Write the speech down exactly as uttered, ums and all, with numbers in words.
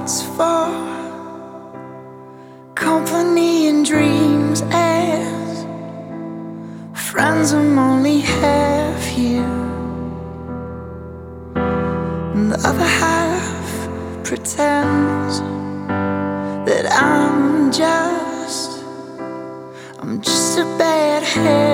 hearts for company and dreams. As friends, I'm only half you, and the other half pretends that I'm just, I'm just a bad head.